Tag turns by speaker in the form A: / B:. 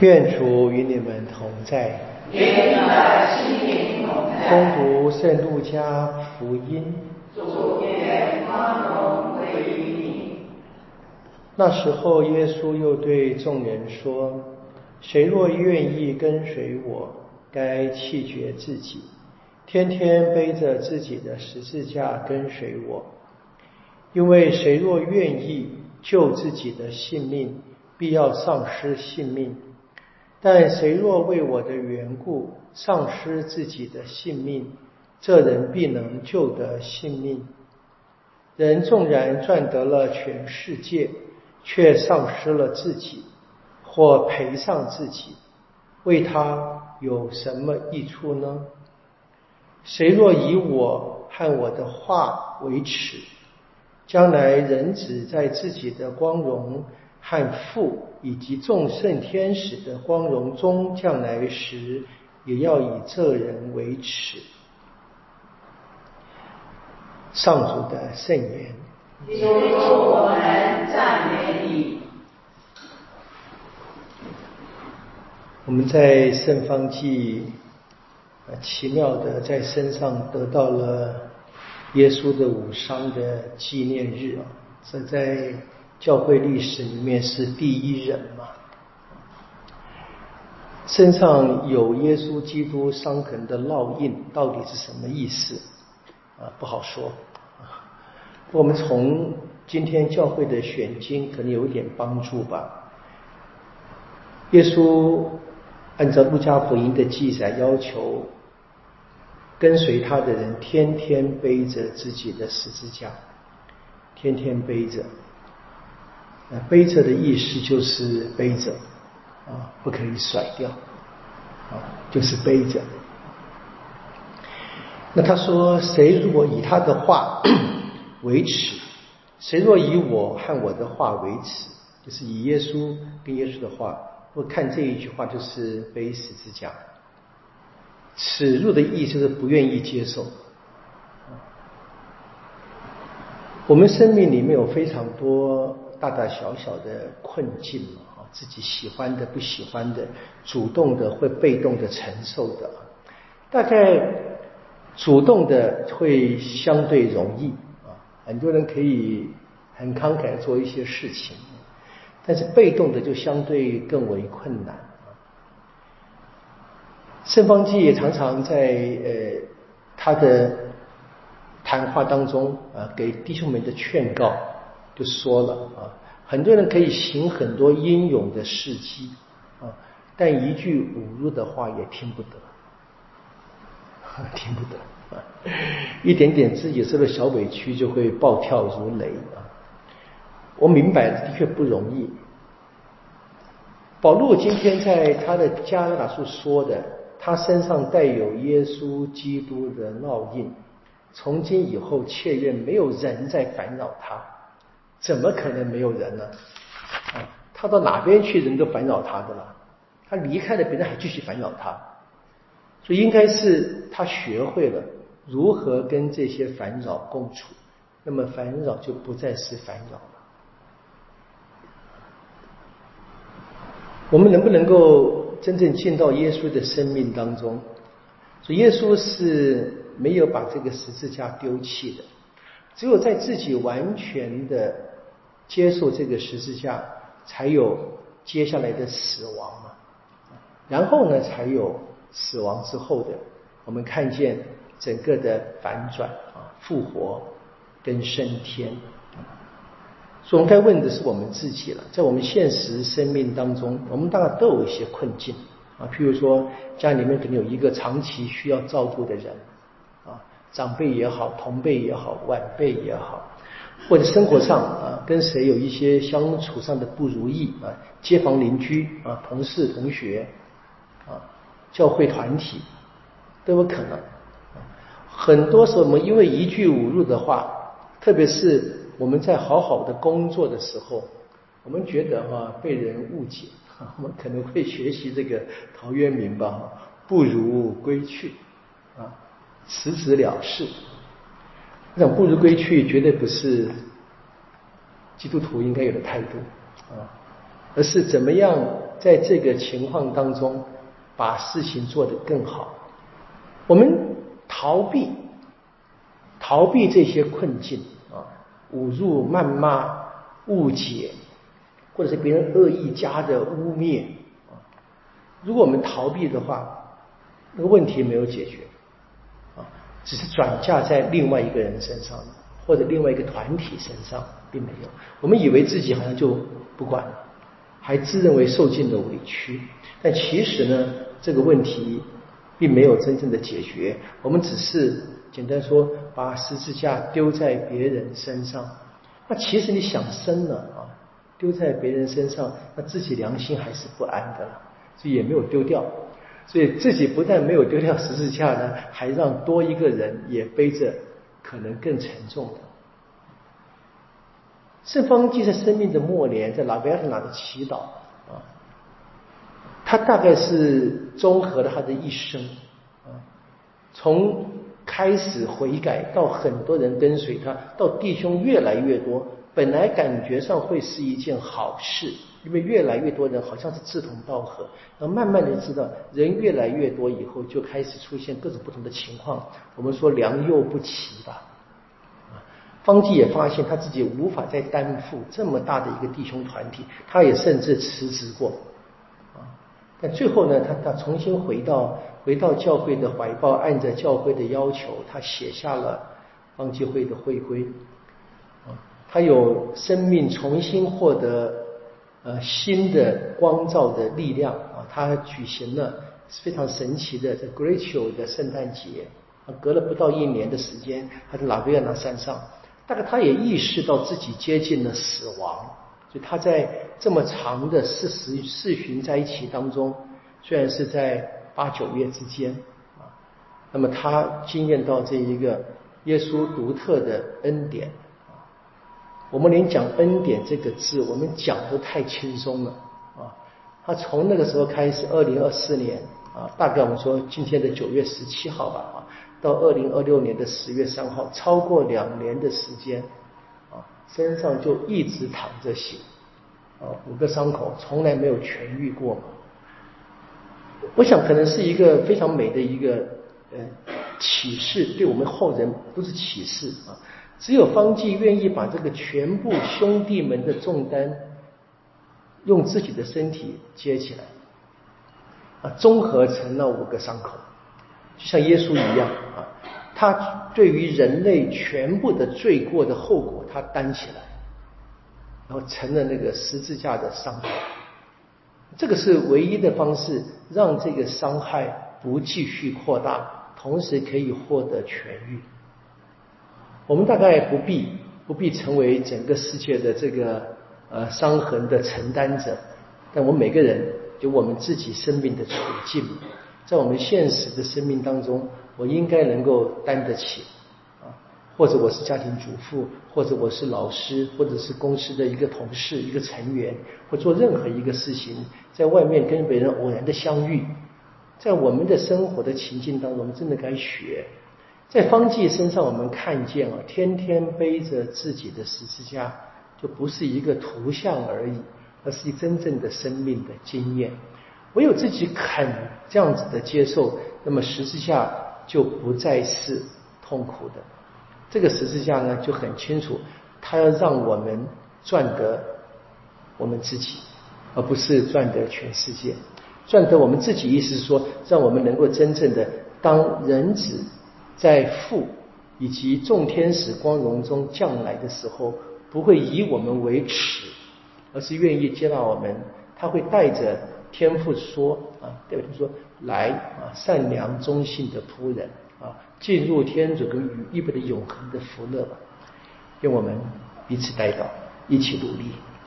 A: 愿主与你们同在。
B: 愿你的心灵同在。
A: 恭读圣路加福音。
B: 主愿光荣归于你。
A: 那时候，耶稣又对众人说：谁若愿意跟随我，该弃绝自己，天天背着自己的十字架跟随我。因为谁若愿意救自己的性命，必要丧失性命。但谁若为我的缘故丧失自己的性命，这人必能救得性命。人纵然赚得了全世界，却丧失了自己，或赔上自己，为他有什么益处呢？谁若以我和我的话为耻，将来人子在自己的光荣和父以及众圣天使的光荣中降来时，也要以这人为耻。上主的圣言。
B: 主，我们赞美你。
A: 我们在圣方济奇妙的在身上得到了耶稣的五伤的纪念日啊，这在教会历史里面是第一人嘛。身上有耶稣基督伤痕的烙印，到底是什么意思啊？不好说。我们从今天教会的选经可能有一点帮助吧。耶稣按照路加福音的记载要求，跟随他的人天天背着自己的十字架，天天背着。背着的意思就是背着啊，不可以甩掉啊，就是背着。那他说，谁如果以他的话为耻，谁若以我和我的话为耻，就是以耶稣跟耶稣的话。我看这一句话就是背十字架。耻辱的意思就是不愿意接受。我们生命里面有非常多大大小小的困境，自己喜欢的不喜欢的，主动的或被动的承受的。大概主动的会相对容易，很多人可以很慷慨做一些事情，但是被动的就相对更为困难。圣方济也常常在他的谈话当中给弟兄们的劝告就说了很多人可以行很多英勇的事迹但一句侮辱的话也听不得，听不得一点点自己受的小委屈就会暴跳如雷我明白的确不容易。保罗今天在他的加拉太书说的，他身上带有耶稣基督的烙印，从今以后切愿没有人再烦扰他。怎么可能没有人呢？他到哪边去人都烦扰他的了，他离开了别人还继续烦扰他，所以应该是他学会了如何跟这些烦扰共处，那么烦扰就不再是烦扰了。我们能不能够真正进到耶稣的生命当中？所以耶稣是没有把这个十字架丢弃的，只有在自己完全的接受这个十字架，才有接下来的死亡嘛。然后呢，才有死亡之后的我们看见整个的反转复活跟升天。所以我们该问的是我们自己了，在我们现实生命当中，我们大概都有一些困境譬如说家里面可能有一个长期需要照顾的人长辈也好，同辈也好，晚辈也好，或者生活上跟谁有一些相处上的不如意街坊邻居同事同学教会团体都有可能。很多时候我们因为一句侮辱的话，特别是我们在好好的工作的时候，我们觉得被人误解，我们可能会学习这个陶渊明吧，不如归去辞职了事。这种不如归去绝对不是基督徒应该有的态度而是怎么样在这个情况当中把事情做得更好。我们逃避这些困境啊，侮辱、谩骂、误解，或者是别人恶意加的污蔑啊。如果我们逃避的话，那个问题没有解决啊，只是转嫁在另外一个人身上，或者另外一个团体身上，并没有。我们以为自己好像就不管了，还自认为受尽了委屈，但其实呢，这个问题并没有真正的解决。我们只是简单说，把十字架丢在别人身上。那其实你想深了啊，丢在别人身上，那自己良心还是不安的了，所以也没有丢掉。所以自己不但没有丢掉十字架呢，还让多一个人也背着可能更沉重的。圣方济在生命的末年，在拉维亚特纳的祈祷啊，他大概是综合了他的一生啊，从开始悔改到很多人跟随他，到弟兄越来越多，本来感觉上会是一件好事，因为越来越多人好像是志同道合，然后慢慢的知道人越来越多以后，就开始出现各种不同的情况，我们说良莠不齐吧。方济也发现他自己无法再担负这么大的一个弟兄团体，他也甚至辞职过啊。但最后呢，他重新回到教会的怀抱，按着教会的要求，他写下了方济会的会规啊。他有生命重新获得新的光照的力量啊。他举行了非常神奇的这 Greccio 的圣诞节啊，隔了不到1年的时间，他在拉维亚纳山上。大概他也意识到自己接近了死亡，所以他在这么长的世巡灾期当中，虽然是在8、9月之间啊，那么他经验到这一个耶稣独特的恩典啊。我们连讲恩典这个字，我们讲都太轻松了啊。他从那个时候开始，2024年啊，大概我们说今天的9月17号吧啊，到2026年的10月3号，超过2年的时间啊，身上就一直淌着血啊，5个伤口从来没有痊愈过。我想可能是一个非常美的一个启示，对我们后人都是启示啊。只有方济愿意把这个全部兄弟们的重担用自己的身体接起来啊，综合成了5个伤口，就像耶稣一样啊，他对于人类全部的罪过的后果他担起来，然后成了那个十字架的伤口。这个是唯一的方式，让这个伤害不继续扩大，同时可以获得痊愈。我们大概不必成为整个世界的这个伤痕的承担者，但我们每个人有我们自己生命的处境，在我们现实的生命当中，我应该能够担得起啊，或者我是家庭主妇，或者我是老师，或者是公司的一个同事、一个成员，或做任何一个事情，在外面跟别人偶然的相遇，在我们的生活的情境当中，我们真的该学。在方济身上，我们看见啊，天天背着自己的十字架，就不是一个图像而已，而是真正的生命的经验。唯有自己肯这样子的接受，那么十字架就不再是痛苦的。这个十字架呢，就很清楚，它要让我们赚得我们自己，而不是赚得全世界。赚得我们自己，意思是说，让我们能够真正的当人子在父以及众天使光荣中降来的时候，不会以我们为耻，而是愿意接纳我们。他会带着天父说啊，对不对？说来啊，善良忠信的仆人啊，进入天主跟预备的永恒的福乐吧。愿我们彼此代祷，一起努力。